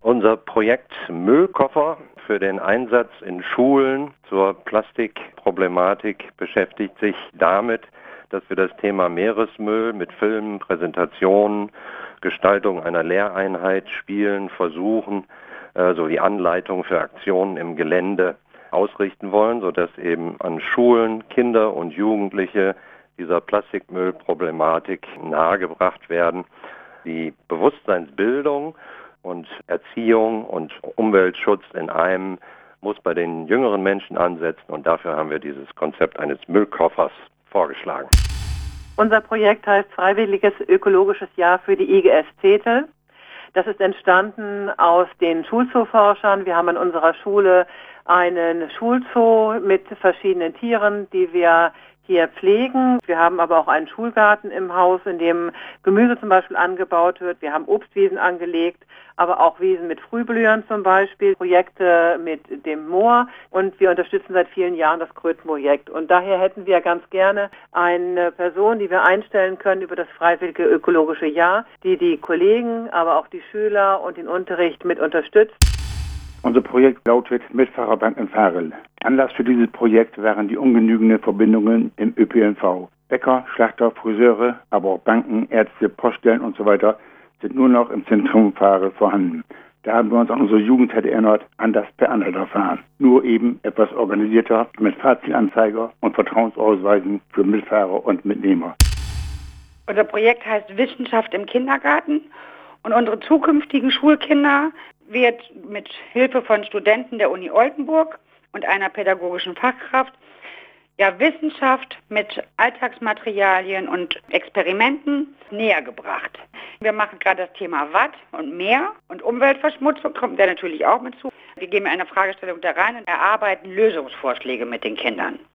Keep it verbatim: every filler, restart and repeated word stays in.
Unser Projekt Müllkoffer für den Einsatz in Schulen zur Plastikproblematik beschäftigt sich damit, dass wir das Thema Meeresmüll mit Filmen, Präsentationen, Gestaltung einer Lehreinheit, Spielen, Versuchen äh, sowie Anleitung für Aktionen im Gelände ausrichten wollen, sodass eben an Schulen Kinder und Jugendliche dieser Plastikmüllproblematik nahegebracht werden. Die Bewusstseinsbildung und Erziehung und Umweltschutz in einem muss bei den jüngeren Menschen ansetzen, und dafür haben wir dieses Konzept eines Müllkoffers vorgeschlagen. Unser Projekt heißt Freiwilliges Ökologisches Jahr für die I G S Zetel. Das ist entstanden aus den Schulzooforschern. Wir haben an unserer Schule einen Schulzoo mit verschiedenen Tieren, die wir hier pflegen. Wir haben aber auch einen Schulgarten im Haus, in dem Gemüse zum Beispiel angebaut wird. Wir haben Obstwiesen angelegt, aber auch Wiesen mit Frühblühern zum Beispiel, Projekte mit dem Moor, und wir unterstützen seit vielen Jahren das Krötenprojekt. Und daher hätten wir ganz gerne eine Person, die wir einstellen können über das Freiwillige Ökologische Jahr, die die Kollegen, aber auch die Schüler und den Unterricht mit unterstützt. Unser Projekt lautet Mitfahrerbank in Varel. Anlass für dieses Projekt waren die ungenügenden Verbindungen im Ö P N V. Bäcker, Schlachter, Friseure, aber auch Banken, Ärzte, Poststellen und so weiter sind nur noch im Zentrum Varel vorhanden. Da haben wir uns an unsere Jugendzeit erinnert, an das Per-Anhalter-Fahren. Nur eben etwas organisierter mit Fahrzielanzeiger und Vertrauensausweisen für Mitfahrer und Mitnehmer. Unser Projekt heißt Wissenschaft im Kindergarten, und unsere zukünftigen Schulkinder wird mit Hilfe von Studenten der Uni Oldenburg und einer pädagogischen Fachkraft ja Wissenschaft mit Alltagsmaterialien und Experimenten näher gebracht. Wir machen gerade das Thema Watt und Meer und Umweltverschmutzung, kommt da natürlich auch mit zu. Wir gehen mit einer Fragestellung da rein und erarbeiten Lösungsvorschläge mit den Kindern.